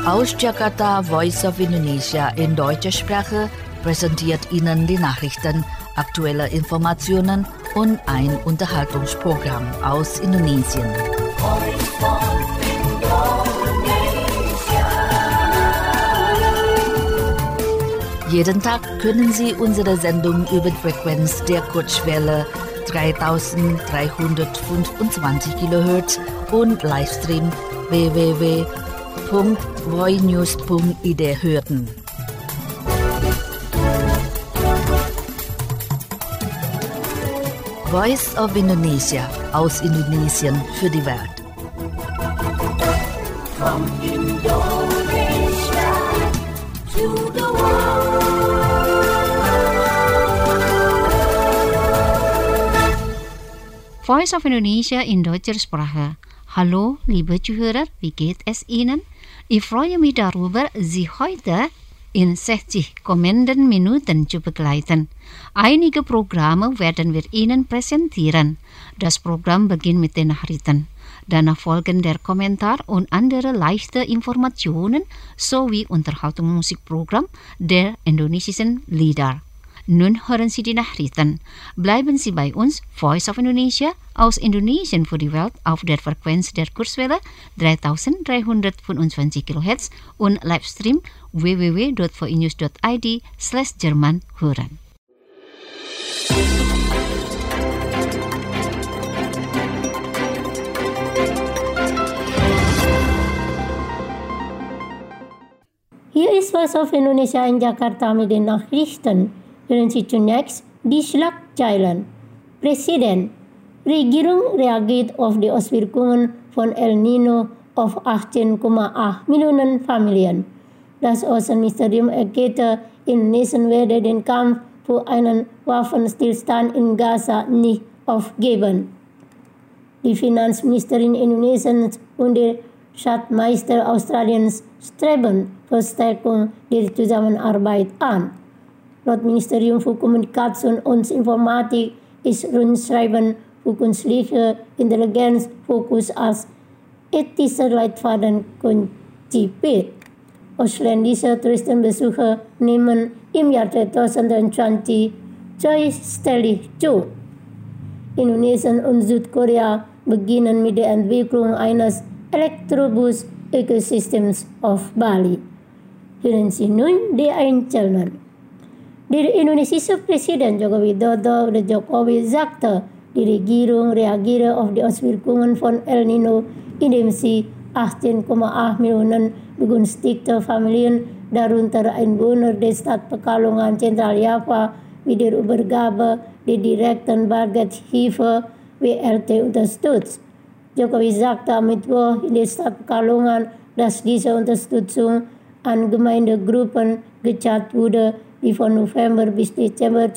Aus Jakarta, Voice of Indonesia in deutscher Sprache präsentiert Ihnen die Nachrichten, aktuelle Informationen und ein Unterhaltungsprogramm aus Indonesien. Jeden Tag können Sie unsere Sendung über die Frequenz der Kurzwelle 3325 kHz und Livestream www.voinews.id hören. Voice of Indonesia aus Indonesien für die Welt. From Indonesia to the world. Voice of Indonesia in deutscher Sprache. Hallo, liebe Zuhörer, wie geht es Ihnen? Ich freue mich darüber, Sie heute in 60 kommenden Minuten zu begleiten. Einige Programme werden wir Ihnen präsentieren. Das Programm beginnt mit den Nachrichten. Danach folgen der Kommentar und andere leichte Informationen sowie Unterhaltungsmusikprogramm der indonesischen Lieder. Nun hören Sie die Nachrichten. Bleiben Sie bei uns, Voice of Indonesia aus Indonesien für die Welt auf der Frequenz der Kurzwelle 3325 kHz und Livestream www.voinews.id/Jerman hören. Hier ist Voice of Indonesia in Jakarta mit den Nachrichten. Hören Sie zunächst die Schlagzeilen. Presiden, Regierung reagiert auf die Auswirkungen von El Nino auf 18,8 Millionen Familien. Das Außenministerium erklärte, Indonesien werde den Kampf für einen Waffenstillstand in Gaza nicht aufgeben. Die Finanzministerin Indonesiens und der Schatzmeister Australiens streben Verstärkung der Zusammenarbeit an. Laut Ministerium für Kommunikation und Informatik ist Rundschreiben für künstliche Intelligenz Fokus als ethischer Leitfaden konzipiert. Ausländische Touristenbesucher nehmen im Jahr 2020 zweistellig zu. Indonesien und Südkorea beginnen mit der Entwicklung eines Elektrobus-Ökosystems auf Bali. Hören Sie nun die Einzelnen. Der indonesische Präsident Joko Widodo oder Jokowi sagte, die Regierung reagiere auf die Auswirkungen von El Nino, indem sie 18,8 Millionen begünstigte Familien, darunter Einwohner der Stadt Pekalongan Zentral-Java, mit der Übergabe der direkten Bargeldhilfe BLT unterstützt. Jokowi sagte am Mittwoch in der Stadt Pekalongan, dass diese Unterstützung an Gemeindegruppen gezahlt wurde, die von November bis Dezember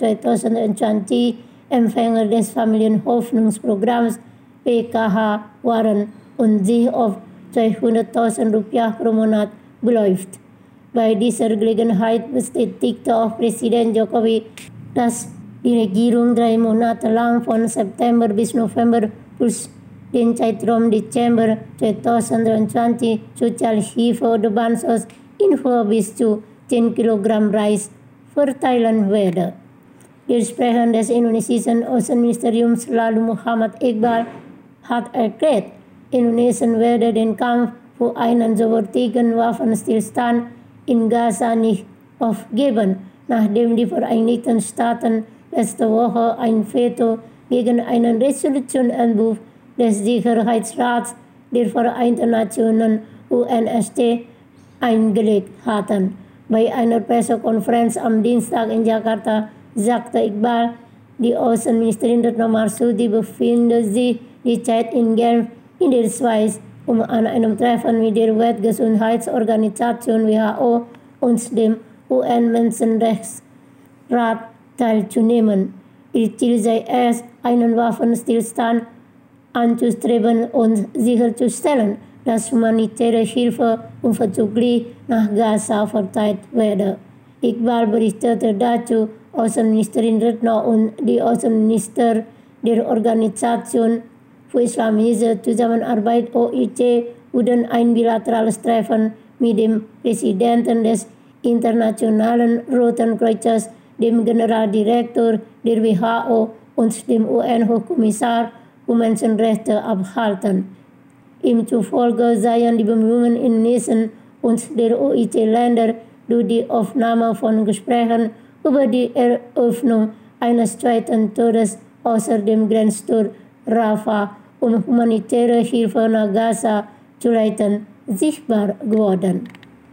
2020 Empfänger des Familienhoffnungsprogramms PKH waren und sich auf 200.000 Rupiah pro Monat beläuft. Bei dieser Gelegenheit bestätigte auch Präsident Jokowi, dass die Regierung 3 Monate lang von September bis November plus den Zeitraum Dezember 2020 Sozialhilfe oder Bansos in Höhe bis zu 10 Kilogramm Reis verteilen werde. Der Sprecher des indonesischen Außenministeriums Lalu Muhammad Iqbal hat erklärt, Indonesien werde den Kampf für einen sofortigen Waffenstillstand in Gaza nicht aufgeben, nachdem die Vereinigten Staaten letzte Woche ein Veto gegen einen Resolutionentwurf des Sicherheitsrats der Vereinten Nationen UNSC eingelegt hatten. Bei einer Pressekonferenz am Dienstag in Jakarta sagte Iqbal, die Außenministerin Retno Marsudi befindet sich derzeit in Genf in der Schweiz, um an einem Treffen mit der Weltgesundheitsorganisation WHO und dem UN-Menschenrechtsrat teilzunehmen. Ihr Ziel sei es, einen Waffenstillstand anzustreben und sicherzustellen, dass humanitäre Hilfe unverzüglich nach Gaza verteilt werde. Iqbal berichtete dazu, Außenministerin Retno und die Außenminister der Organisation für Islamische Zusammenarbeit OIC wurden ein bilaterales Treffen mit dem Präsidenten des Internationalen Roten Kreuzes, dem Generaldirektor der WHO und dem UN-Hochkommissar für Menschenrechte abhalten. Ihm zufolge seien die Bemühungen Indonesiens und der OIC-Länder durch die Aufnahme von Gesprächen über die Eröffnung eines zweiten Tores außer dem Grenztor Rafah, um humanitäre Hilfe nach Gaza zu leiten, sichtbar geworden.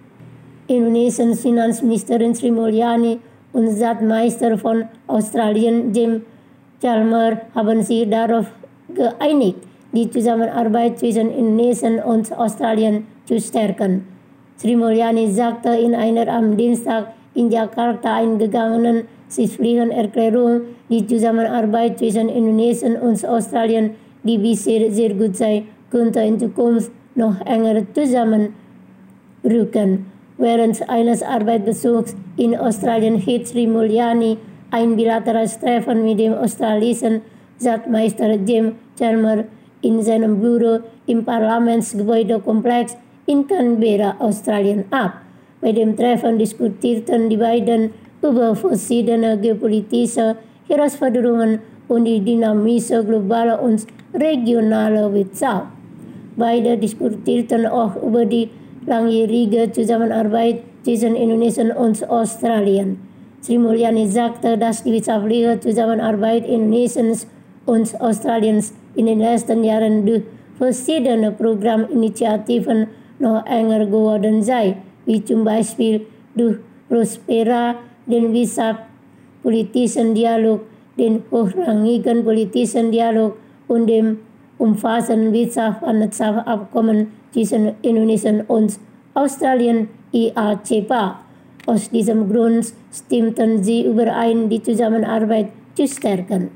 Indonesiens Finanzministerin Sri Mulyani und Staatsminister von Australien Jim Chalmers haben sich darauf geeinigt, die Zusammenarbeit zwischen Indonesien und Australien zu stärken. Sri Mulyani sagte in einer am Dienstag in Jakarta eingegangenen schriftlichen Erklärung, die Zusammenarbeit zwischen Indonesien und Australien, die bisher sehr gut sei, könnte in Zukunft noch enger zusammenrücken. Während eines Arbeitsbesuchs in Australien hielt Sri Mulyani ein bilaterales Treffen mit dem australischen Staatsminister Jim Chalmers in seinem Büro im Parlamentsgebäudekomplex in Canberra, Australien ab. Bei dem Treffen diskutierten die beiden über verschiedene geopolitische Herausforderungen und die dynamische globale und regionale Wirtschaft. Beide diskutierten auch über die langjährige Zusammenarbeit zwischen Indonesien und Australien. Sri Mulyani sagte, dass die wirtschaftliche Zusammenarbeit Indonesiens und Australiens in den letzten Jahren durch verschiedene Programminitiativen noch enger geworden sei, wie zum Beispiel durch Prospera, den wirtschaftspolitischen Dialog, den hochrangigen politischen Dialog und dem umfassenden Wirtschaftsabkommen zwischen Indonesien und Australien IACPA. Aus diesem Grund stimmten sie überein, die Zusammenarbeit zu stärken.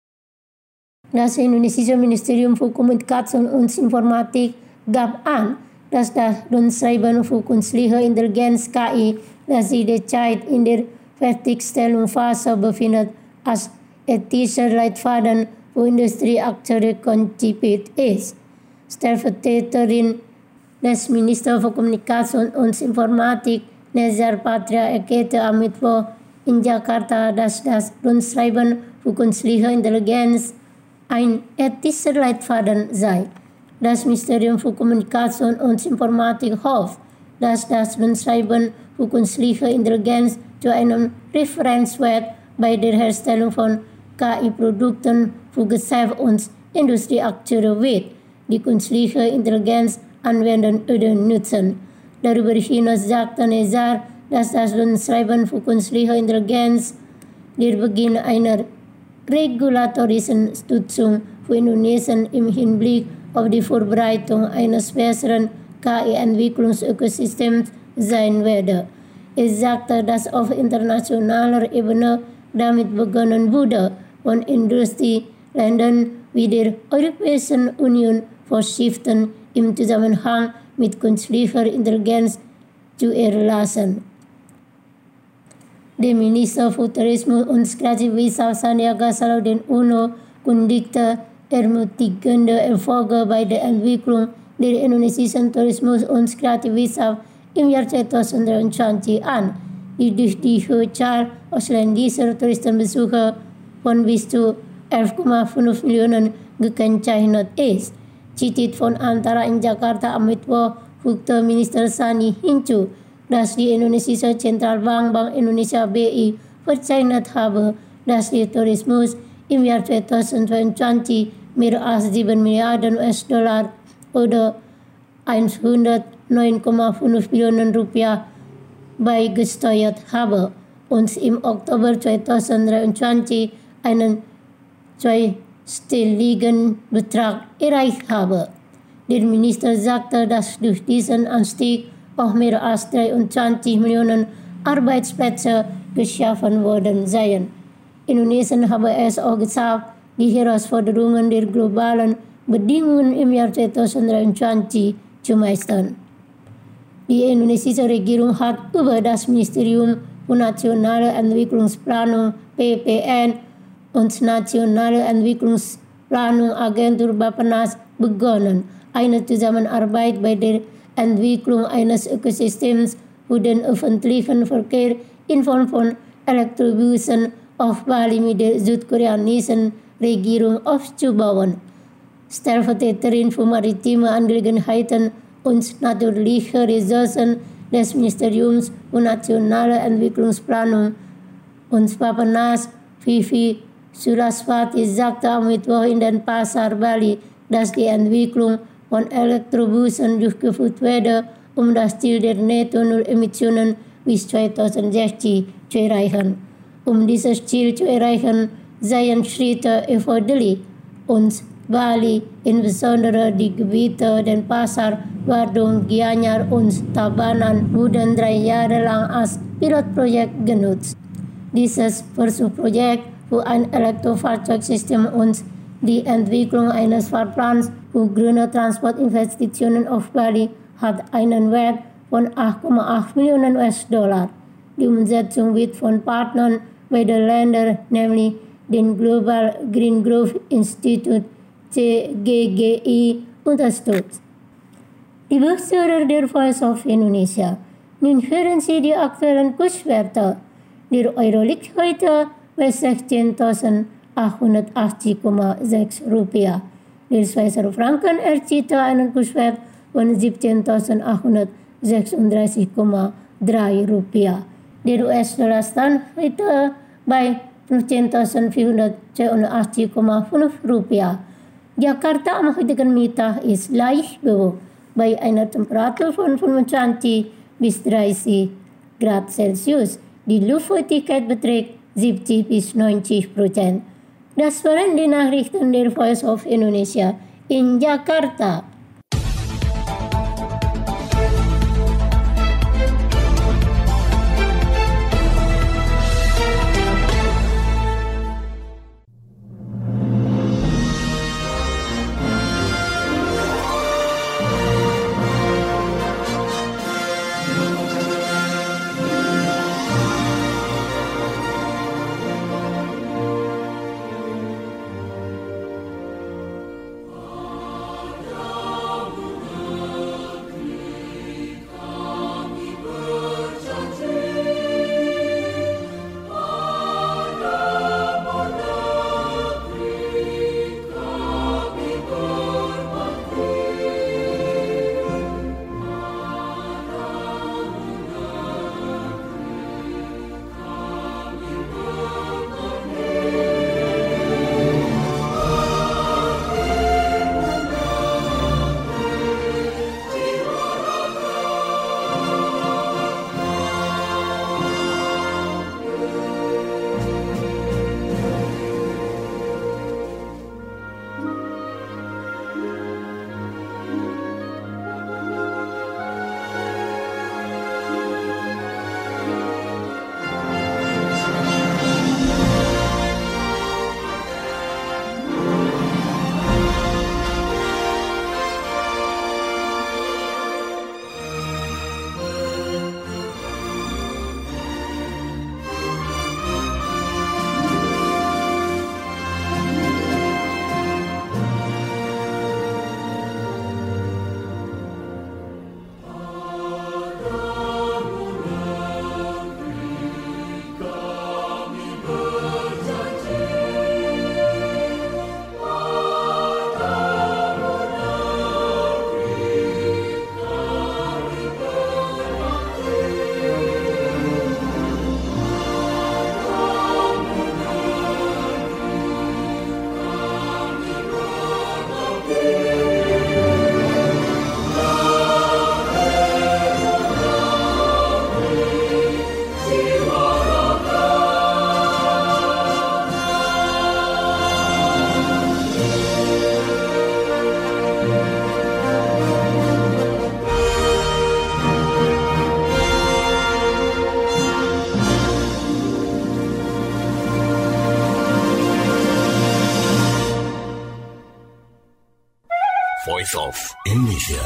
Das indonesische Ministerium für Kommunikation und Informatik gab an, dass das Rundschreiben für künstliche Intelligenz KI, das sich derzeit in der Fertigstellungsphase befindet, als ethischer Leitfaden für Industrieakteure konzipiert ist. Stellvertreterin des Ministers für Kommunikation und Informatik, Nezar Patria, erklärte am Mittwoch in Jakarta, dass das Rundschreiben für künstliche Intelligenz ein ethischer Leitfaden sei. Das Ministerium für Kommunikation und Informatik hofft, dass das Rundschreiben für künstliche Intelligenz zu einem Referenzwert bei der Herstellung von KI-Produkten für Geschäft- und Industrieakteure wird, die künstliche Intelligenz anwenden oder nutzen. Darüber hinaus sagte Nezar, dass das Rundschreiben für künstliche Intelligenz der Beginn einer regulatorischen Stützung für Indonesien im Hinblick auf die Vorbereitung eines besseren KI-Entwicklungsökosystems sein werde. Er sagte, dass auf internationaler Ebene damit begonnen wurde, von Industrieländern wie der Europäischen Union Vorschriften im Zusammenhang mit künstlicher Intelligenz zu erlassen. Der Minister für Tourismus und Kreativwirtschaft Sandiaga Salahuddin Uno kündigte ermutigende Erfolge bei der Entwicklung der indonesischen Tourismus- und Kreativwirtschaft im Jahr 2023 an, die durch die hohe Zahl ausländischer Touristenbesucher von bis zu 11,5 Millionen gekennzeichnet ist. Zitat von Antara in Jakarta am Mittwoch fügte Minister Sani hinzu, dass die indonesische Zentralbank Bank Indonesia BI verzeichnet habe, dass der Tourismus im Jahr 2022 mehr als 7 Milliarden US-Dollar oder 109,5 Billionen Rupiah beigesteuert habe und im Oktober 2023 einen zweistelligen Betrag erreicht habe. Der Minister sagte, dass durch diesen Anstieg auch mehr als 23 Millionen Arbeitsplätze geschaffen worden seien. Indonesien habe es auch geschafft, die Herausforderungen der globalen Bedingungen im Jahr 2023 zu meistern. Die indonesische Regierung hat über das Ministerium für Nationale Entwicklungsplanung PPN und Nationale Entwicklungsplanung Agentur Bappenas begonnen, eine Zusammenarbeit bei der Entwicklung eines Ökosystems für den öffentlichen Verkehr in Form von Elektrobussen auf Bali mit der südkoreanischen Regierung aufzubauen. Stellvertreterin für maritime Angelegenheiten und natürliche Ressourcen des Ministeriums für nationale Entwicklungsplanung und Bappenas, Vivi Suraswati, sagte am Mittwoch in den Pasar Bali, dass die Entwicklung von Elektrobussen durchgeführt werde, um das Ziel der Netto-Null-Emissionen bis 2060 zu erreichen. Um dieses Ziel zu erreichen, seien Schritte erforderlich und Bali, insbesondere die Gebiete Denpasar, Badung, Gianyar und Tabanan, wurden 3 Jahre lang als Pilotprojekt genutzt. Dieses Versuchsprojekt für ein Elektrofahrzeugsystem und die Entwicklung eines Fahrplans für grüne Transportinvestitionen auf Bali hat einen Wert von 8,8 Millionen US-Dollar. Die Umsetzung wird von Partnern beider Länder, nämlich dem Global Green Growth Institute (GGI), unterstützt. Liebe Hörer der Voice of Indonesia, nun hören Sie die aktuellen Kurswerte. Der Euro liegt heute bei 16.880,6 Rupiah. Der Schweizer Franken erzielte einen Kurswert von 17.836,3 Rupiah. Der US-Dollar stand heute bei 15.482,5 Rupiah. Jakarta am heutigen Mittag ist leicht bewölkt bei einer Temperatur von 25 bis 30 Grad Celsius. Die Luftfeuchtigkeit beträgt 70 bis 90%. Das waren die Nachrichten der Voice of Indonesia in Jakarta. Voice of Indonesia.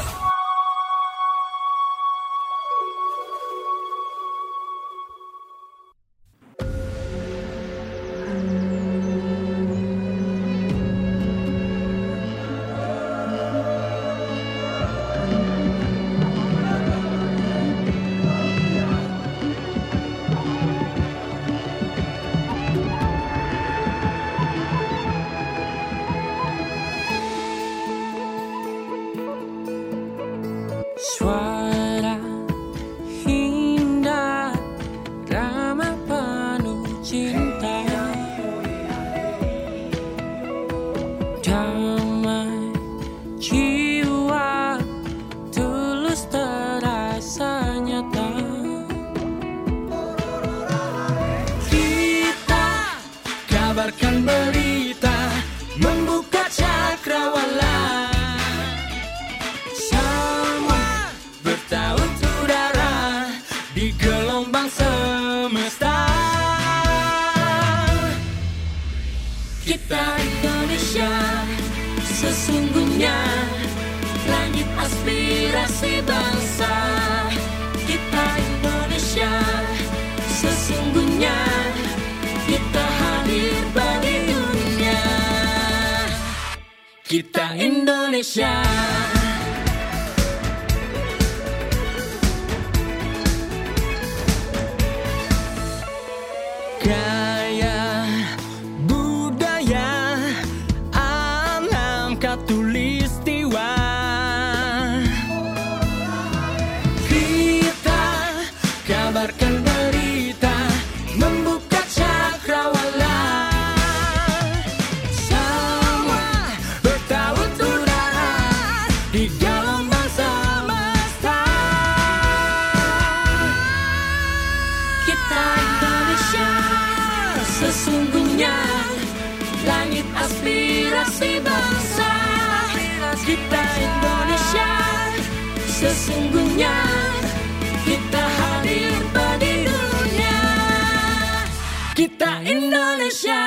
Suara indah, drama penuh cinta, damai jiwa, tulus terasa nyata. Kita kabarkan berita, membuka cakrawala, semua bertaut udara di gelombang semesta. Kita Indonesia, sesungguhnya langit aspirasi bangsa. Kita Indonesia, sesungguhnya kita hadir bagi dunia. Kita Indonesia. Gaya budaya alam katulistiwa, kita kabarkan berita, membuka cakrawala, semua bertaut udara di gelombang semesta. Kita Indonesia, sesungguhnya langit aspirasi bangsa. Kita Indonesia, sesungguhnya kita hadir bagi dunia. Kita Indonesia,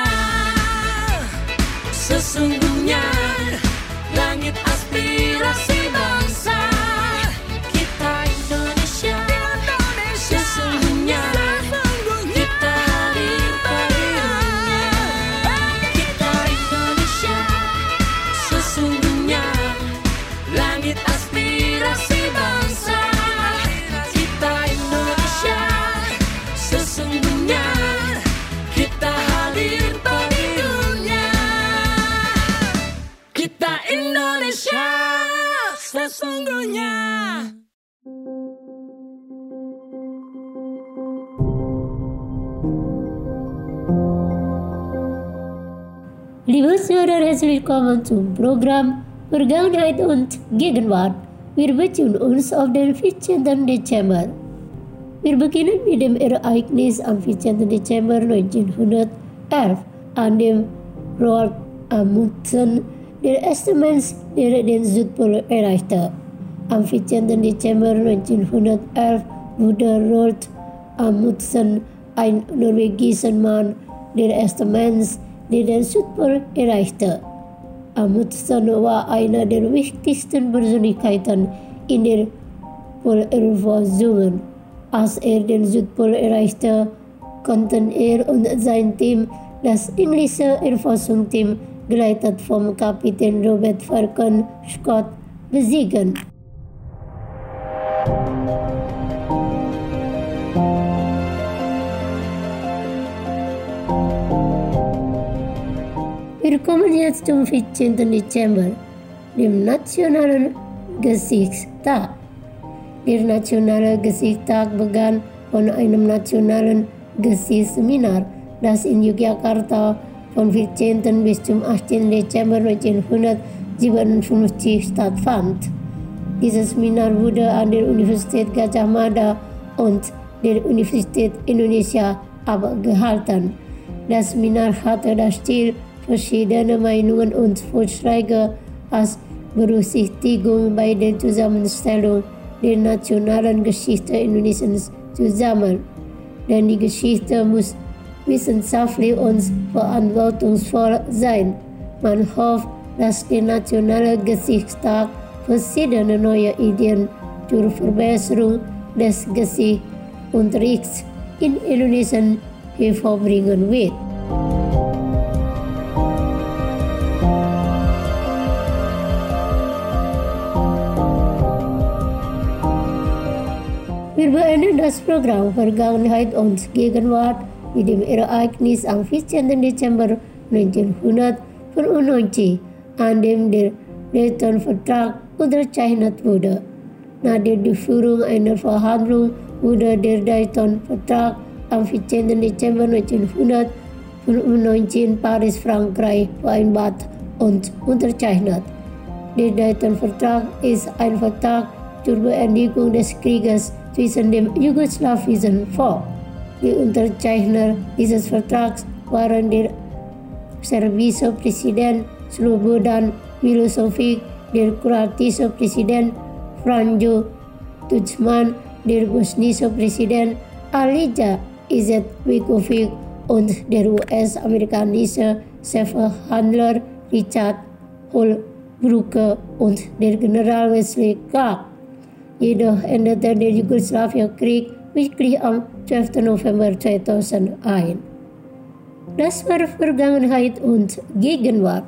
sesungguhnya langit aspirasi bangsa. Kita Indonesia, sesungguhnya kita hadir bagi dunia. Kita Indonesia, sesungguhnya langit aspirasi bangsa. Kita Indonesia, sesungguhnya kita hadir bagi dunia. Kita Indonesia, sesungguhnya. Liebe Zuhörer, herzlich willkommen zum Programm Vergangenheit und Gegenwart. Wir beziehen uns auf den 14. Dezember. Wir beginnen mit dem Ereignis am 14. Dezember 1911, an dem Roald Amundsen der erste Mensch, der den Südpol erreichte. Am 14. Dezember 1911 wurde Roald Amundsen, ein norwegischer Mann, der erste Mensch, der den Südpol erreichte. Amundsen war einer der wichtigsten Persönlichkeiten in der Polerforschung. Als den Südpol erreichte, konnten und sein Team, das englische Erforschungsteam, geleitet vom Kapitän Robert Falcon Scott, besiegen. Wir kommen jetzt zum 14. Dezember, dem Nationalen Geschichtstag. Der Nationale Geschichtstag begann von einem nationalen Geschichtsseminar, das in Yogyakarta vom 14. bis zum 18. Dezember 1957 stattfand. Dieses Seminar wurde an der Universität Gajah Mada und der Universität Indonesia abgehalten. Das Seminar hatte das Ziel, verschiedene Meinungen und Vorschläge als Berücksichtigung bei der Zusammenstellung der nationalen Geschichte Indonesiens zu sammeln. Denn die Geschichte muss wissenschaftlich und verantwortungsvoll sein. Man hofft, dass der Nationale Geschichtstag verschiedene neue Ideen zur Verbesserung des Geschichtsunterrichts in Indonesien hervorbringen wird. Wir beenden das Programm Vergangenheit und Gegenwart mit dem Ereignis am 14. Dezember 1995, an dem der Dayton-Vertrag unterzeichnet wurde. na der Durchführung einer Verhandlung wurde der Dayton-Vertrag am 14. Dezember 1995 Paris, Frankreich vereinbart und unterzeichnet. Der Dayton-Vertrag ist ein Vertrag zur Beendigung des Krieges zwischen dem jugoslawischen Volk. Die Unterzeichner dieses Vertrags waren der serbische Präsident Slobodan Milosevic, der kroatische Präsident Franjo Tuđman, der bosnische Präsident Alija Izetbegovic und der US-amerikanische Chefverhandler Richard Holbrooke und der General Wesley Clark. Jedoch endete der Jugoslawienkrieg wirklich am 12. November 2001. Das war Vergangenheit und Gegenwart.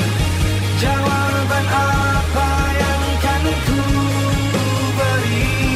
Jawaban apa yang kan ku beri?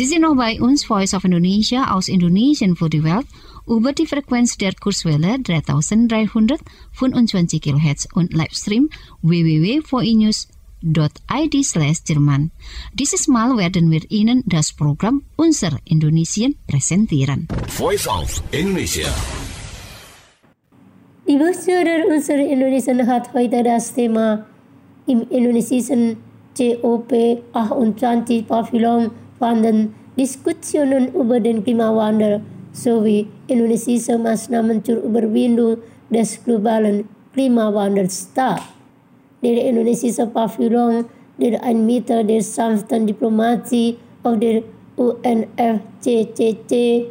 Sie sind noch bei uns, Voice of Indonesia aus Indonesien für die Welt, über die Frequenz der Kurzwelle 3325 kHz und Livestream www.voinews.id/Jerman. Dieses Mal werden wir Ihnen das Programm Unser Indonesien präsentieren. Voice of Indonesia. Liebe Zuhörer, unser Indonesien hat heute das Thema im indonesischen COP28 Pavillon fanden Diskussionen über den Klimawandel sowie indonesische Maßnahmen zur Überwindung des globalen Klimawandels statt. Der indonesische Pavillon, der ein Mittel der sanften Diplomatie auf der UNFCCC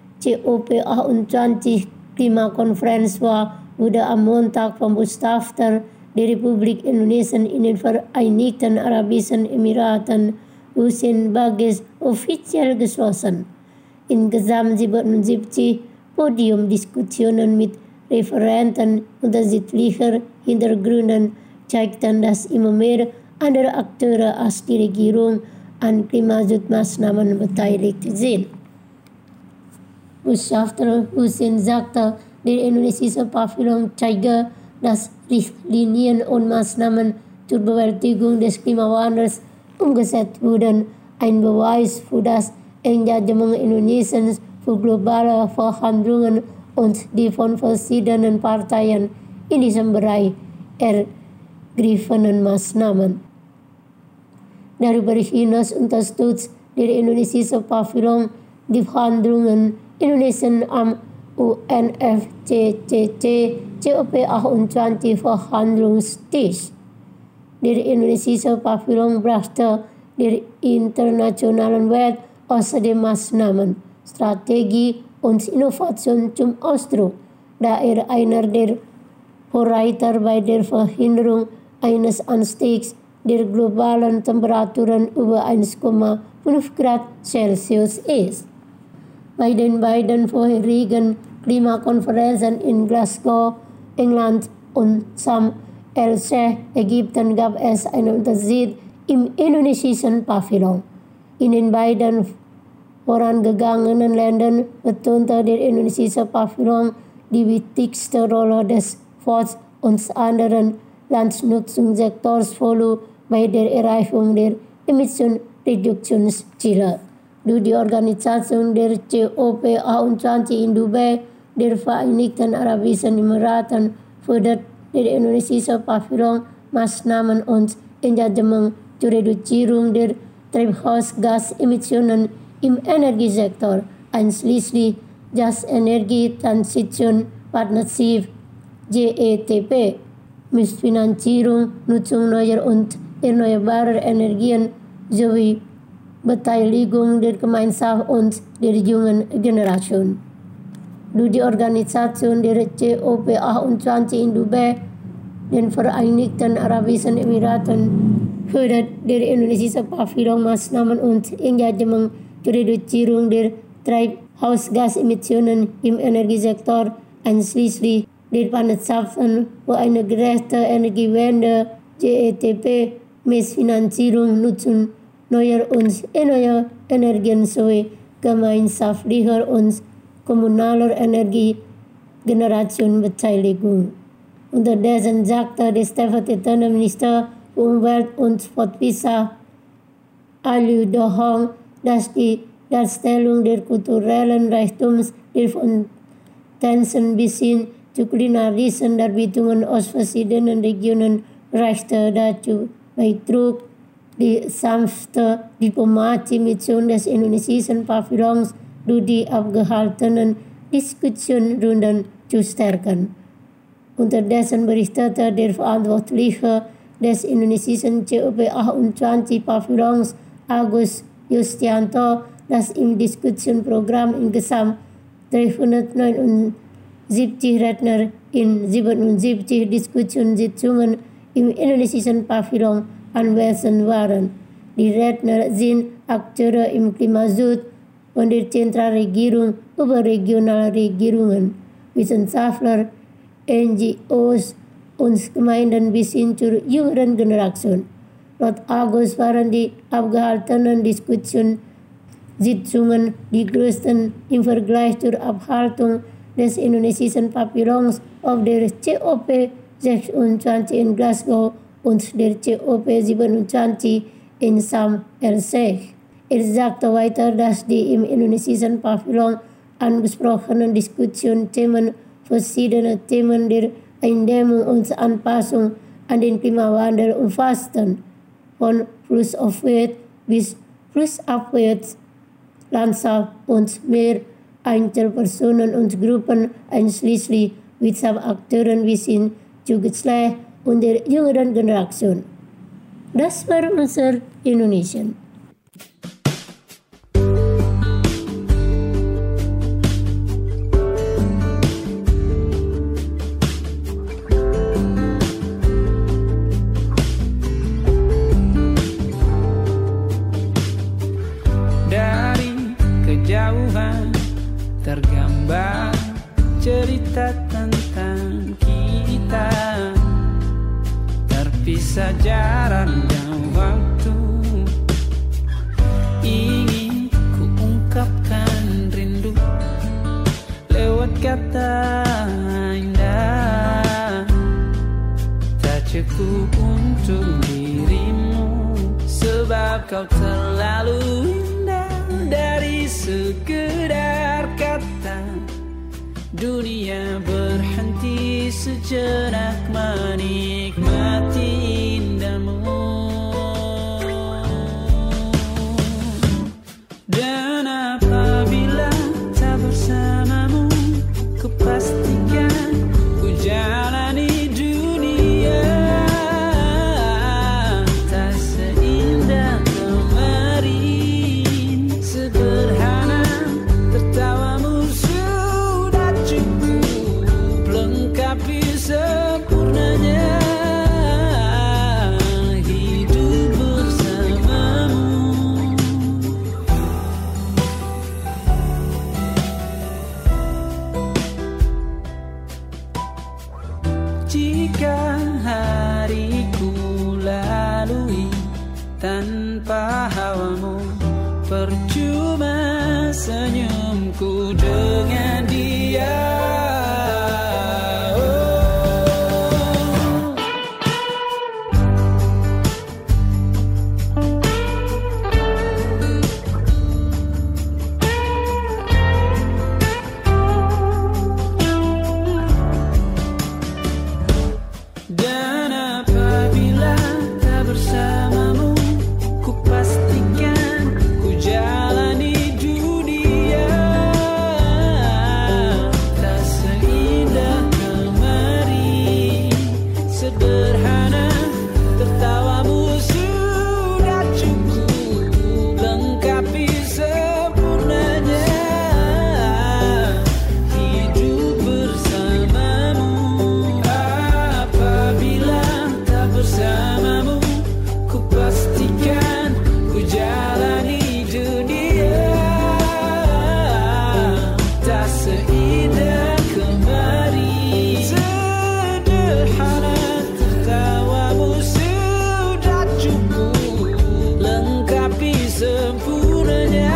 COP28 Klimakonferenz war, wurde am Montag vom Botschafter der Republik Indonesien in den Vereinigten Arabischen Emiraten Hussein Bagis offiziell geschlossen. Insgesamt 77 Podiumdiskussionen mit Referenten unterschiedlicher Hintergründe zeigten, dass immer mehr andere Akteure als die Regierung an Klimaschutzmaßnahmen beteiligt sind. Botschafter Hussein sagte, der indonesische Pavillon zeige, dass Richtlinien und Maßnahmen zur Bewältigung des Klimawandels umgesetzt wurden, ein Beweis für das Engagement Indonesiens für globale Verhandlungen und die von verschiedenen Parteien in diesem Bereich ergriffenen Maßnahmen. Darüber hinaus unterstützt der indonesische Pavillon die Verhandlungen Indonesien am UNFCCC COP28 Verhandlungstisch. Der indonesische Pavillon brachte der internationalen Welt außerdem Maßnahmen, Strategie und Innovation zum Ausdruck, da er einer der Vorreiter bei der Verhinderung eines Anstiegs der globalen Temperaturen über 1,5 Grad Celsius ist. Bei den beiden vorherigen Klimakonferenzen in Glasgow, England und Sharm el-Sheikh, Ägypten, gab es einen Unterschied im indonesischen Pavillon. In den beiden vorangegangenen Ländern betonte der indonesische Pavillon die wichtigste Rolle des Forst- und anderen Landnutzungssektors bei der Erreichung der Emissionsreduktionsziele. Durch die Organisation der COP28 in Dubai, der Vereinigten Arabischen Emiraten, fördert der indonesische Pavillon Maßnahmen und Engagement zur Reduzierung der Treibhausgasemissionen im Energiesektor, einschließlich das Energy Transition Partnership GETP, Mitfinanzierung, Nutzung neuer und erneuerbarer Energien sowie Beteiligung der Gemeinschaft und der jungen Generation. Durch die Organisation der COP28 in Dubai, den Vereinigten Arabischen Emiraten, fördert der indonesische Pavillon Maßnahmen und Engagement zur Reduzierung der Treibhausgasemissionen im Energiesektor, einschließlich der Partnerschaften für eine gerechte Energiewende GETP, Mitfinanzierung, Nutzung neuer und erneuerbarer Energien sowie gemeinschaftlicher und kommunaler Energiegenerationenbeteiligung. Unterdessen sagte der stellvertretende Minister für Umwelt und Fortwirtschaft Ali Dohong, dass die Darstellung der kulturellen Reichtums der von Tänzen bis hin zu kulinarischen Darbietungen aus verschiedenen Regionen reichte dazu beitrug, die sanfte Diplomatie-Mission des indonesischen Pavillons durch die abgehaltenen Diskussionsrunden zu stärken. Unterdessen berichtete der Verantwortliche des indonesischen COP28 Pavillons Agus Yustianto, dass im Diskussionsprogramm insgesamt 379 Redner in 77 Diskussionssitzungen im indonesischen Pavillon anwesend waren. Die Redner sind Akteure im Klimaschutz von der Zentralregierung über regionale Regierungen, Wissenschaftler, NGOs und Gemeinden bis hin zur jüngeren Generation. Laut Agus waren die abgehaltenen Diskussionen Sitzungen die größten im Vergleich zur Abhaltung des indonesischen Pavillons auf der COP26 in Glasgow und der COP27 in Sharm el-Sheikh. Sagte weiter, dass die im indonesischen Pavillon angesprochenen Diskussionsthemen verschiedene Themen der Eindämmung und Anpassung an den Klimawandel umfassten, von Flussaufwärts bis Flussabwärts, Landschaft und Meer, Einzelpersonen und Gruppen einschließlich Wirtschaftsakteuren bis hin zu Geschlecht und der jüngeren Generation. Das war unser Indonesien. Tergambar cerita tentang kita, terpisah jarak dan waktu. Ingin ku ungkapkan rindu lewat kata indah, tak cukup untuk dirimu, sebab kau terlalu indah. Dari sekedar kata, dunia berhenti sejenak menikmati indahmu. Dan apabila tak bersamamu, ku pastikan ku jalani dunia tak seindah kemarin. Sederhana, tertawamu sudah cukup lengkapi sempurnanya hidup bersamamu. Jika hariku lalui tanpa hawamu, percuma senyumku dengan dia. Dan apabila tak bersamamu, ku pastikan ku jalani dunia tak seindah kemarin. Sederhana, tertawamu sudah cukup lengkapi sempurnanya hidup bersamamu. Apabila tak bersamamu, ku pastikan ku jalani dunia tak seindah kemarin. Sederhana, tertawamu sudah cukup lengkapi sempurnanya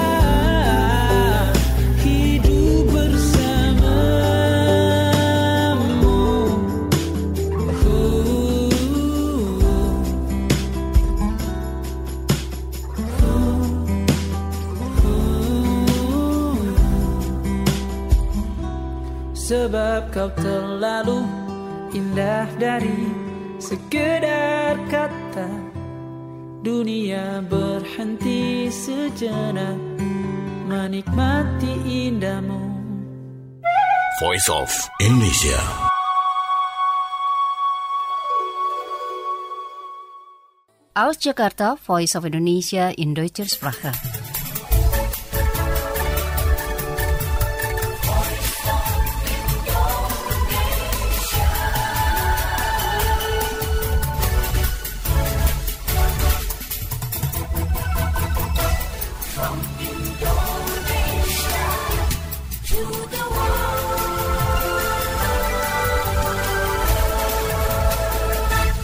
hidup bersamamu. Sebab kau terlalu indah dari sekedar kata, dunia berhenti sejenak menikmati indahmu. Voice of Indonesia. Aus Jakarta, Voice of Indonesia in Deutscher Sprache.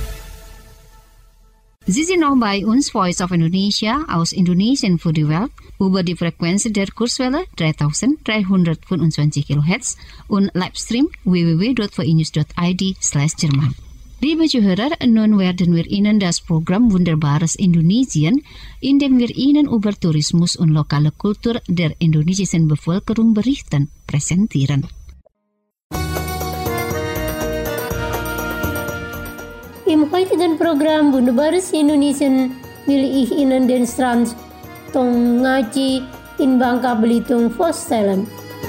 Sie sind noch bei uns, Voice of Indonesia, aus Indonesien für die Welt, über die Frequenz der Kurzwelle 3325 kHz und Livestream www.vinews.id/Jerman. Liebe Zuhörer, nun werden wir Ihnen das Programm Wunderbares Indonesien, in dem wir Ihnen über Tourismus und lokale Kultur der indonesischen Bevölkerung berichten, präsentieren. Im heutigen Programm Wunderbares Indonesien will ich Ihnen den Strand Tongaci in Bangka Belitung vorstellen.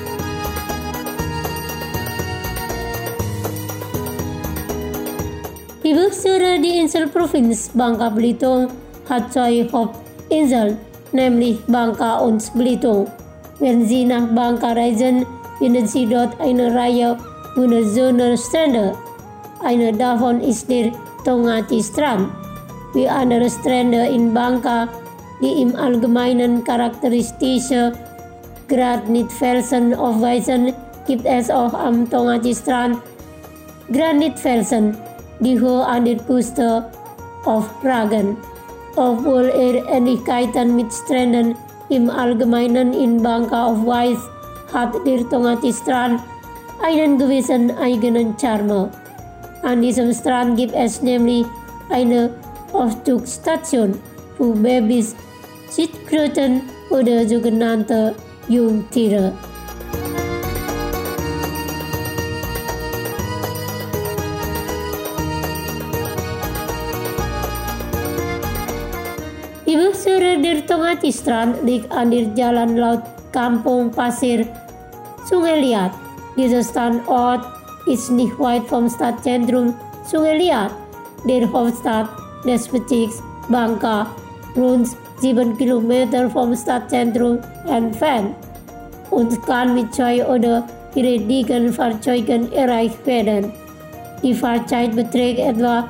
Liebe Hörer, die Inselprovinz Bangka Belitung hat zwei Hauptinseln, nämlich Bangka und Belitung. Wenn Sie nach Bangka reisen, finden Sie dort eine Reihe wunderschöner Strände. Eine davon ist der Tongaci Strand. Wie andere Strände in Bangka, die im Allgemeinen charakteristische Granitfelsen aufweisen, gibt es auch am Tongaci Strand Granitfelsen, die hoch an der Küste aufragen. Obwohl Ähnlichkeiten mit Stränden im Allgemeinen in Bangka aufweist, hat der Tongaci Strand einen gewissen eigenen Charme. An diesem Strand gibt es nämlich eine Aufzugstation für Babys, Schildkröten oder sogenannte Jungtiere. Die Besitzer der Tongaci Strand liegt an der Jalan Laut Kampung Pasir, Sungai Liat. Dieser Standort ist nicht weit vom Stadtzentrum Sungai Liat, der Hauptstadt des Bezirks Bangka, rund 7 Kilometer vom Stadtzentrum entfernt und kann mit 2 oder 4 dicken Fahrzeugen erreicht werden. Die Fahrzeit beträgt etwa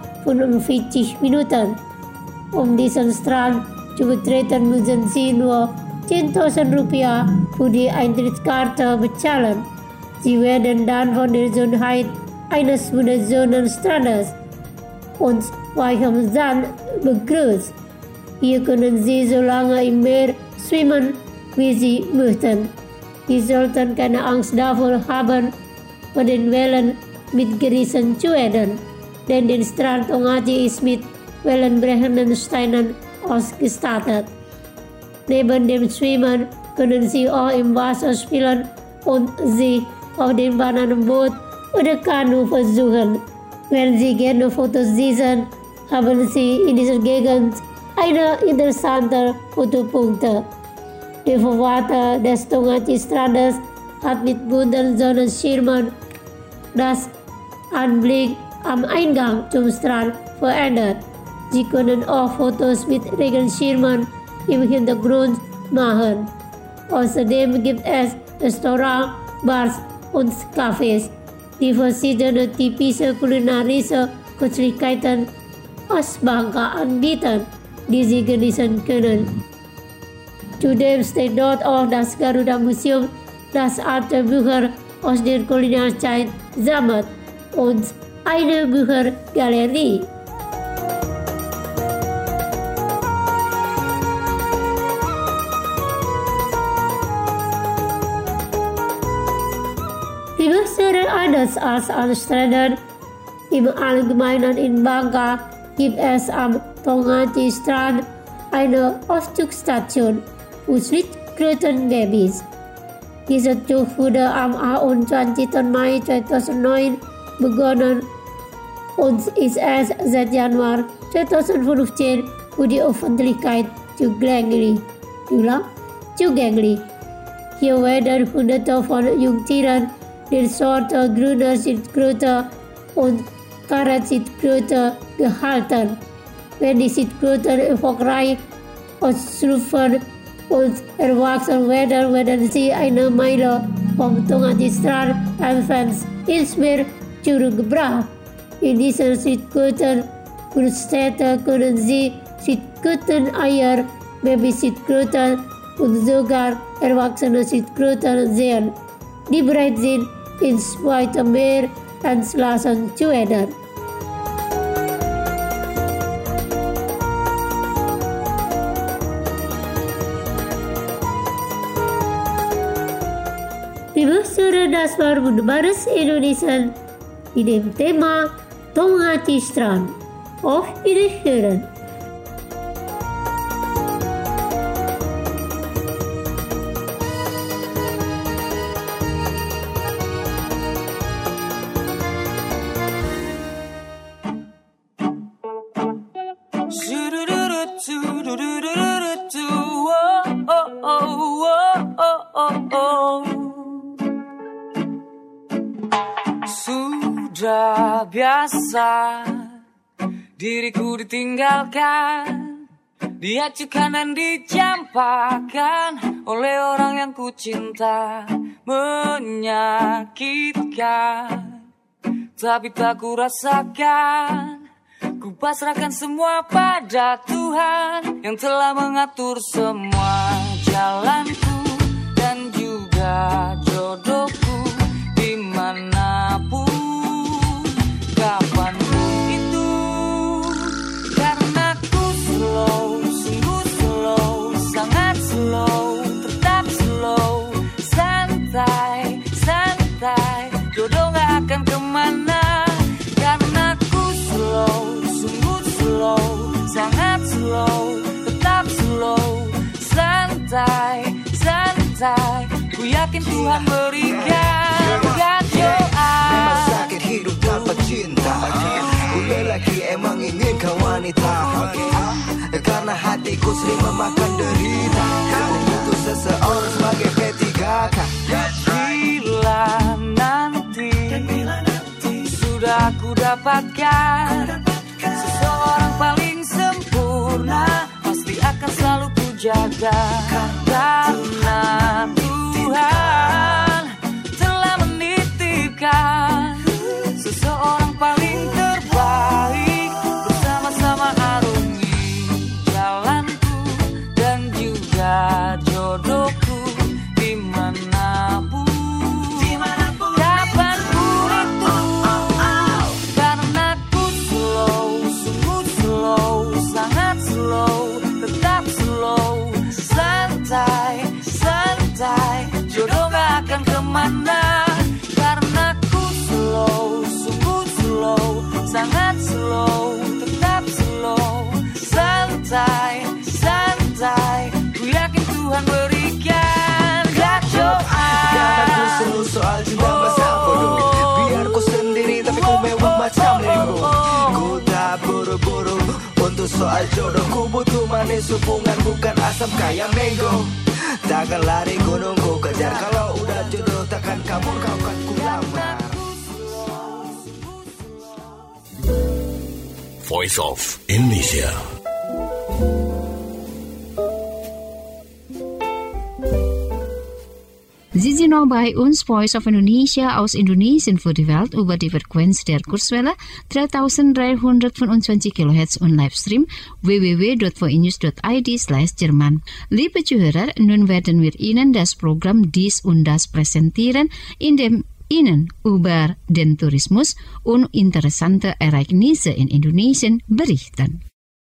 45 Minuten. Um diesen Strand zu betreten, müssen Sie nur 10.000 Rupiah für die Eintrittskarte bezahlen. Sie werden dann von der Schönheit eines wunderschönen Strandes und weichem Sand begrüßt. Hier können Sie so lange im Meer schwimmen, wie Sie möchten. Sie sollten keine Angst davor haben, von den Wellen mitgerissen zu werden, denn der Strand Tongaci ist mit wellenbrechenden Steinen ausgestattet. Neben dem Schwimmen können Sie auch im Wasser spielen und sich auf dem Bananenboot oder Kanu versuchen. Wenn Sie gerne Fotos sehen, haben Sie in dieser Gegend eine interessante Fotopunkte. Der Verwalter des Tongaci Strandes hat mit bunten Sonnenschirmen das Anblick am Eingang zum Strand verändert. Sie können auch Fotos mit Regenschirmen im Hintergrund machen. Außerdem gibt es Restaurants, Bars und Cafés, die verschiedene typische kulinarische Köstlichkeiten aus Bangka anbieten, die Sie genießen können. Zudem steht dort auch das Garuda Museum, das alte Bücher aus der Kolonialzeit sammelt, und eine Büchergalerie. Die Besitzer anders als an Stränden im Allgemeinen in Bangka gibt es am Tongaci Strand eine Aufzugsstation für Schildkrötenbabys. Dieser Zug wurde am 21. Mai 2009 begonnen und ist erst seit Januar 2015 für die Öffentlichkeit zugänglich. Hier werden Hunderte von Jungtieren der Sorte grüner Schildkröte und Karatschildkröte gehalten. Wenn die Schildkröten erfolgreich ausschlüpfen und erwachsen werden, werden sie eine Meile vom Tongaci Strand entfernt ins Meer zurückgebracht. In diesen Schildkröten-Brutstätten können Sie Schildkröteneier, Babyschildkröten und sogar erwachsene Schildkröten sehen, die bereit sind, ins weite Meer entlassen zu werden. das Wunderbares Indonesien mit dem Thema Tonghati Strand. Auf Wiederhören! Sudah biasa diriku ditinggalkan, diacukan dan dicampakkan oleh orang yang ku cinta. Menyakitkan, tapi tak ku rasakan. Ku pasrahkan semua pada Tuhan yang telah mengatur semua jalanku dan juga jodohku dimanapun, kapanpun itu. Karena ku slow, sungguh slow, sangat slow, tetap slow, santai, santai, jodoh gak akan kemana. Karena ku slow, sungguh slow, sangat slow, tetap slow, santai, santai, ku yakin Tuhan berikan kejodohan. Memang sakit hidup tanpa cinta. Ku lelaki emang ingin kau wanita, karena hatiku sering memakan derita. Kau butuh seseorang sebagai P3K. Bila nanti sudah ku dapatkan seseorang paling sempurna, pasti akan selalu ku jaga. Karena Tuhan telah menitipkan seseorang paling terbaik, bersama-sama arungi jalanku dan juga jodohku dimanapun, kapanpun itu. Karena ku slow, sungguh slow, sangat slow, tetap slow, santai, santai, jodoh gak akan kemana. Karena ku slow, sungguh slow, sangat slow, tetap slow, santai, santai, ku yakin Tuhan berikan kejodohan. Karena ku selalu soal cinta masa bodoh. Biar ku sendiri tapi ku mewah macam limbo. Ku tak buru-buru untuk soal jodoh. Ku butuh manis hubungan, bukan asam kayak mango. Takkan lari gunung ku kejar, kalau udah jodoh takkan kabur kau kan ku lamar. Voice of Indonesia. Sie sind noch bei uns, Voice of Indonesia aus Indonesien für die Welt über die Frequenz der Kurzwelle 3325 kHz und Livestream www.voinews.id/Jerman. Liebe Zuhörer, nun werden wir Ihnen das Programm Dies und Das präsentieren, in dem Ihnen über den Tourismus und interessante Ereignisse in Indonesien berichten.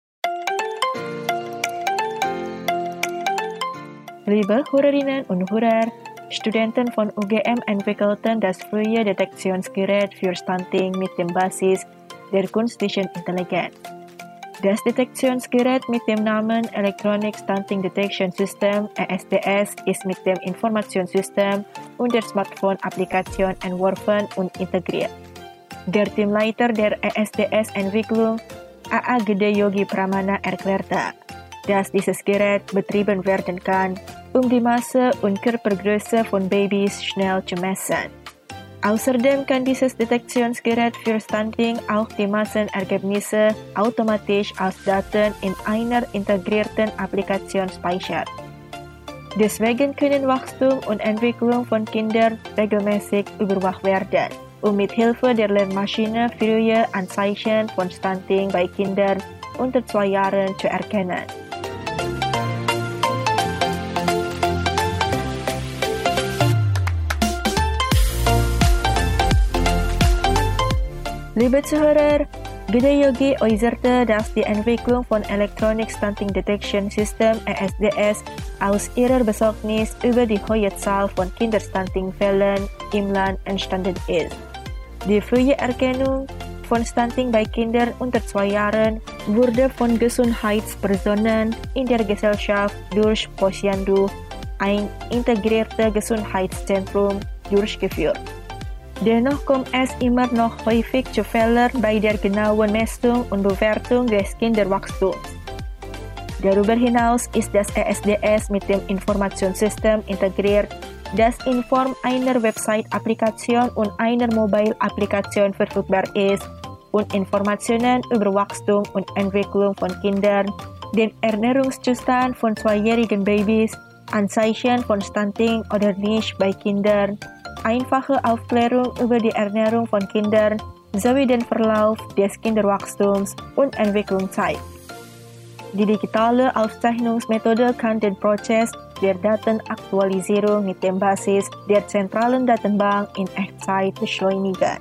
Liebe Hörerinnen und Hörer, Studenten von UGM entwickelten das frühe Detektionsgerät für Stunting mit dem Basis der künstlichen Intelligenz. Das Detektionsgerät mit dem Namen Electronic Stunting Detection System (ESDS) ist mit dem Informationssystem und der Smartphone-Applikation entworfen und integriert. Der Teamleiter der ESDS-Entwicklung, A.A. Gede Yogi Pramana, erklärte, dass dieses Gerät betrieben werden kann, um die Masse und Körpergröße von Babys schnell zu messen. Außerdem kann dieses Detektionsgerät für Stunting auch die Massenergebnisse automatisch als Daten in einer integrierten Applikation speichern. Deswegen können Wachstum und Entwicklung von Kindern regelmäßig überwacht werden, um mit Hilfe der Lernmaschine frühe Anzeichen von Stunting bei Kindern unter 2 Jahren zu erkennen. Liebe Zuhörer, Gedeyogi äußerte, dass die Entwicklung von Electronic Stunting Detection System ESDS aus ihrer Besorgnis über die hohe Zahl von Kinderstunting-Fällen im Land entstanden ist. Die frühe Erkennung von Stunting bei Kindern unter 2 Jahren wurde von Gesundheitspersonen in der Gesellschaft durch Posyandu, ein integriertes Gesundheitszentrum, durchgeführt. Dennoch kommt es immer noch häufig zu Fehlern bei der genauen Messung und Bewertung des Kinderwachstums. Darüber hinaus ist das ESDS mit dem Informationssystem integriert, das in Form einer Website-Applikation und einer Mobile-Applikation verfügbar ist und Informationen über Wachstum und Entwicklung von Kindern, den Ernährungszustand von 2-jährigen Babys, Anzeichen von Stunting oder nicht bei Kindern, einfache Aufklärung über die Ernährung von Kindern sowie den Verlauf des Kinderwachstums und Entwicklung zeigt. Die digitale Aufzeichnungsmethode kann den Prozess der Datenaktualisierung mit dem Basis der zentralen Datenbank in Echtzeit beschleunigen.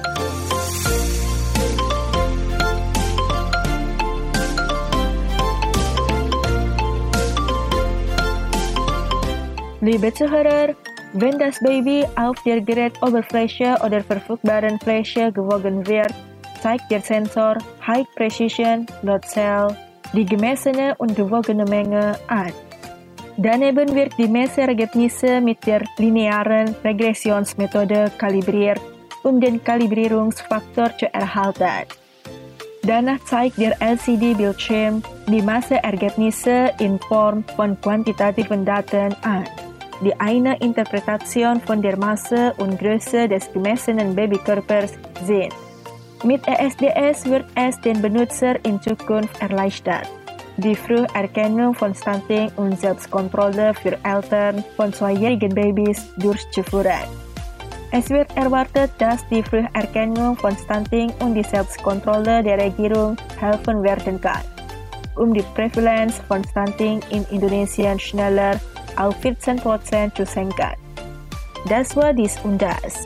Liebe Zuhörer, wenn das Baby auf der Gerätoberfläche oder verfügbaren Fläche gewogen wird, zeigt der Sensor High Precision Not Cell die gemessene und gewogene Menge an. Daneben wird die Messergebnisse mit der linearen Regressionsmethode kalibriert, um den Kalibrierungsfaktor zu erhalten. Danach zeigt der LCD-Bildschirm die Masseergebnisse in Form von quantitativen Daten an, die eine Interpretation von der Masse und Größe des gemessenen Babykörpers sind. Mit ESDS wird es den Benutzer in Zukunft erleichtert, die Früherkennung von Stunting und Selbstkontrolle für Eltern von 2-jährigen Babys durchzuführen. Es wird erwartet, dass die Früherkennung von Stunting und die Selbstkontrolle der Regierung helfen werden kann, um die Prävalenz von Stunting in Indonesien schneller auf 14% zu senken. Das war dies und das.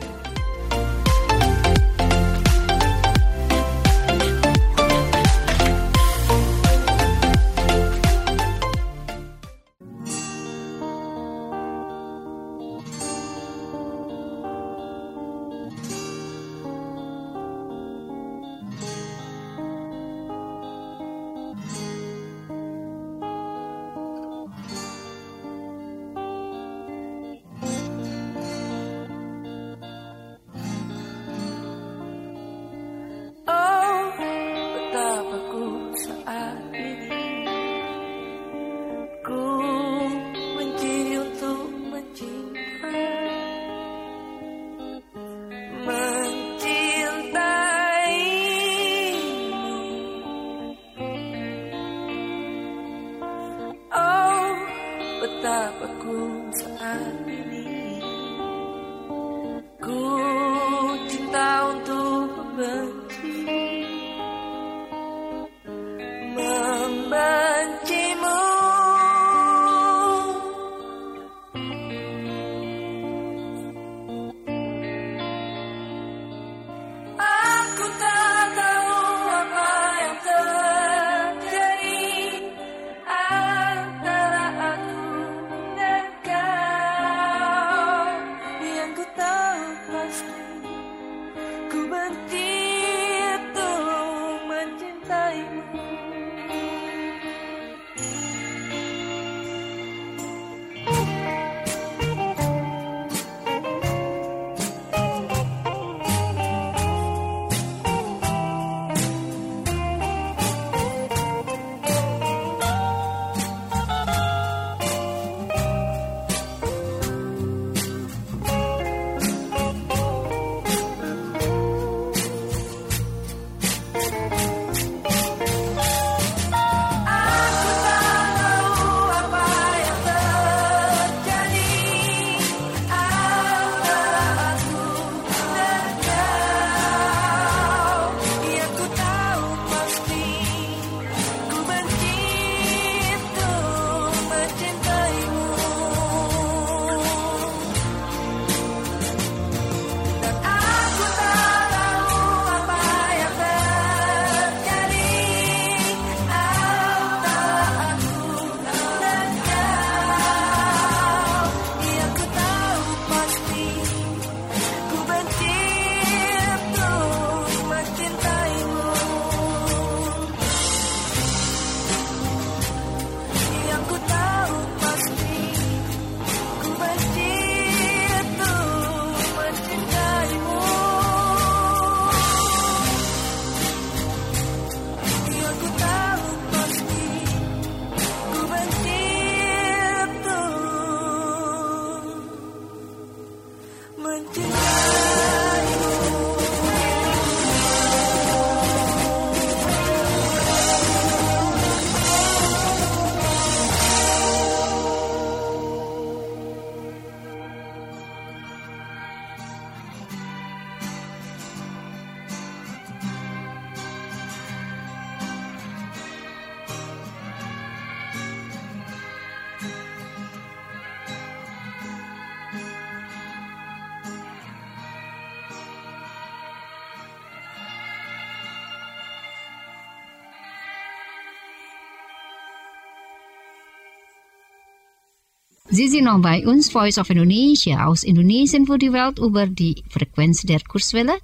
Sie sind noch bei uns, Voice of Indonesia, aus Indonesien für die Welt über die Frequenz der Kurzwelle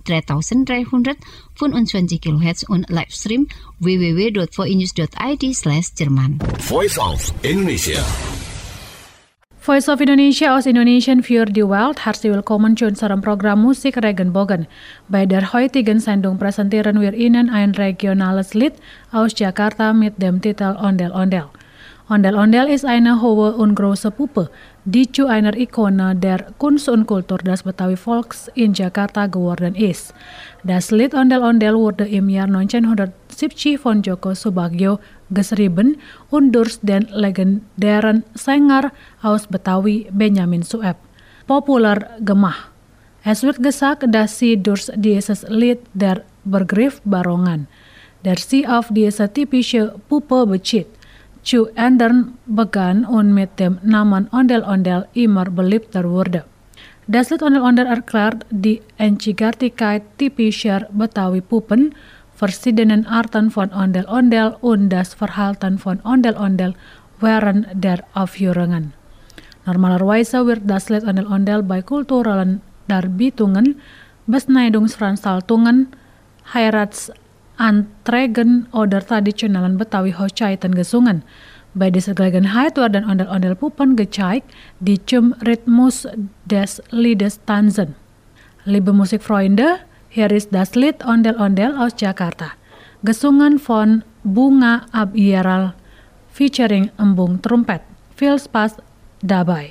3325 kHz und Livestream www.voinews.id/Jerman. Voice of Indonesia. Voice of Indonesia aus Indonesien für die Welt. Hartstikke willkommen zu unserem Programm Musik Regenbogen. Bei der heutigen Sendung präsentieren wir Ihnen ein regionales Lied aus Jakarta mit dem Titel Ondel-Ondel. Ondel-Ondel ist eine hohe und große Puppe, die zu einer Ikone der Kunst und Kultur des Betawi Volks in Jakarta geworden ist. Das Lied Ondel-Ondel wurde im Jahr 1970 von Joko Subagio geschrieben und durch den legendären Sänger aus Betawi Benyamin Sueb popular gemacht. Es wird gesagt, dass sie durch dieses Lied der Begriff Barongan, der sie auf diese typische Puppe bezieht, zu ändern begann und mit dem Namen Ondel-Ondel immer beliebter wurde. Das Lied Ondel-Ondel erklärt die Einzigartigkeit typischer Betawi-Puppen, verschiedenen Arten von Ondel-Ondel und das Verhalten von Ondel-Ondel während der Aufführungen. Normalerweise wird das Lied Ondel-Ondel bei kulturellen Darbietungen, Beschneidungsveranstaltungen, Heiratsanträgen oder traditionellen Betawi Hochzeiten gesungen. Bei dieser Gelegenheit werden Ondel-Ondel-Puppen gezeigt, die zum Rhythmus des Liedes tanzen. Liebe Musikfreunde, hier ist das Lied Ondel-Ondel aus Jakarta, gesungen von Bunga Abieral featuring Embung Trompet. Viel Spaß dabei.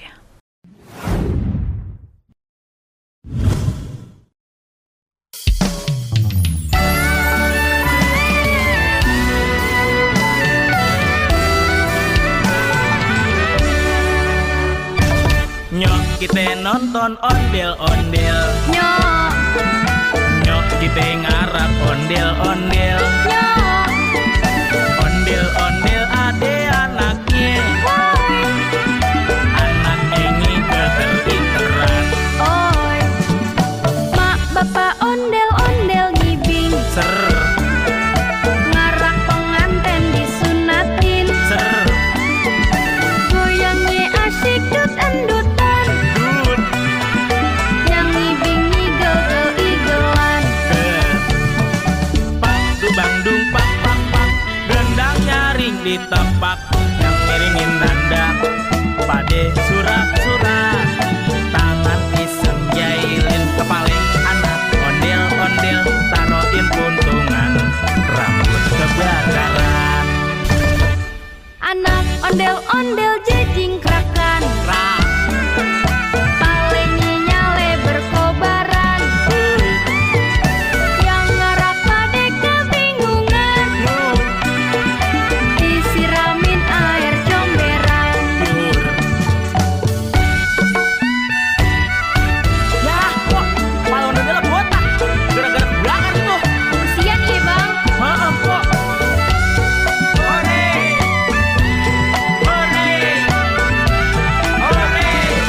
Nyok kita nonton ondel-ondel, nyok kita ngarap ondel-ondel, ondel-ondel ade anaknya, anak ini keter-iteran. Oi, mak bapak ondel-ondel ngibing, Ser, ngarak penganten disunatin, ser, goyangnya asik dut endutan, dut, yang ngibing ngigel-igelan. pak tu bangdung pak pak pak, gendang nyaring di tempat, yang miringin nanda, pade surat-surat, tangan iseng jailin kepaling anak, ondel-ondel taroin puntungan, rambut kebakaran, Anak ondel-ondel jejing krakan, rak, palenya nyale berkobaran, yang ngarap pade kebingungan, disiramin air comberan. ya kok palonnya botak, gara-gara kebakar tuh, Kesian ya bang, maaf kok, ore, ore, ore.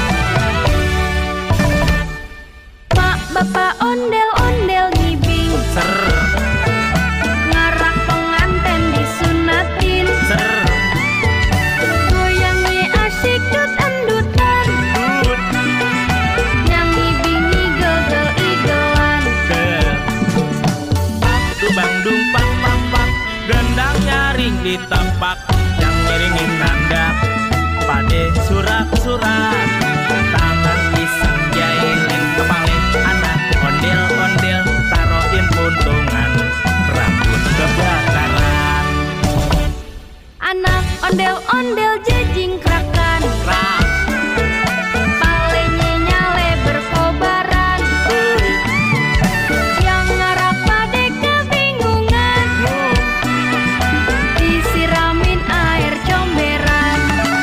mak bapak ondel-ondel ngibing, Ser, ngarak penganten disunatin, ser, goyangnya asik dut endutan, dut, yang ngibing ngigel-igelan. ke pak tu bangdung pak pak pak, gendang nyaring di tempat, yang miringin nanda, pade surat-surat, tangan iseng jailin kepaling anak, ondel-ondel taroin puntungan, rambut kebakaran, Anak ondel-ondel jejing krakan, rak, palenya nyale berkobaran, yang ngarap pade kebingungan, disiramin air comberan.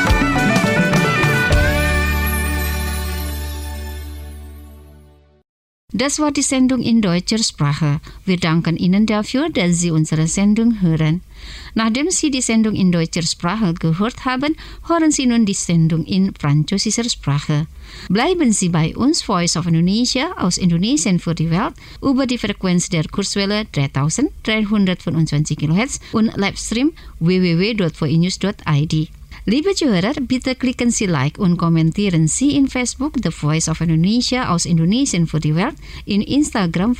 Das war die Sendung in deutscher Sprache. Wir danken Ihnen dafür, dass Sie unsere Sendung hören. Nachdem Sie die Sendung in deutscher Sprache gehört haben, hören Sie nun die Sendung in französischer Sprache. Bleiben Sie bei uns, Voice of Indonesia, aus Indonesien für die Welt, über die Frequenz der Kurzwelle 3325 kHz und Livestream www.voinews.id. Liebe Zuhörer, bitte klicken Sie Like und kommentieren Sie in Facebook The Voice of Indonesia aus Indonesien für die Welt, in Instagram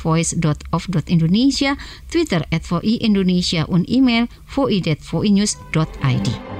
voice.of.indonesia, Twitter @voi Indonesia und E-Mail voi@voinews.id.